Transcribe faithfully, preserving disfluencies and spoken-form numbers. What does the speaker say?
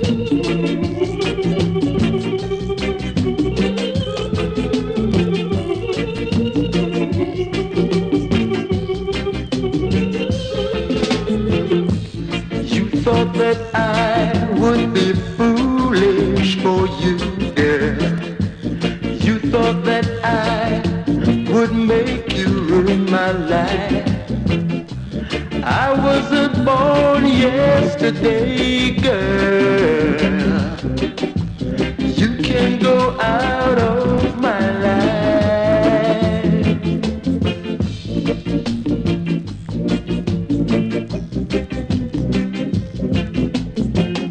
Thought that I would be foolish for you, girl. You thought that I would make you ruin my life. I wasn't born yesterday, girl.